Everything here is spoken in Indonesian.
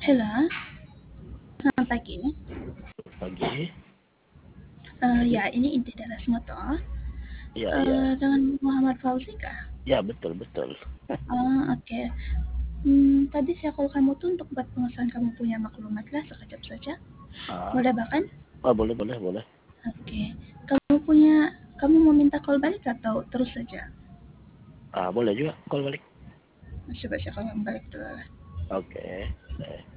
Halo, selamat pagi. Pagi. Ya, ini inti dari Asmoto. Iya, iya. Dengan Muhammad Fauzi kah? Ya, betul, betul. Oke. Tadi saya call kamu tuh untuk buat pengesahan kamu punya maklumat lah sekejap saja. Ah, Boleh bahkan? boleh, boleh, boleh. Oke. Kamu mau minta call balik atau terus saja? Boleh juga call balik. Coba saya call balik dulu lah. Oke.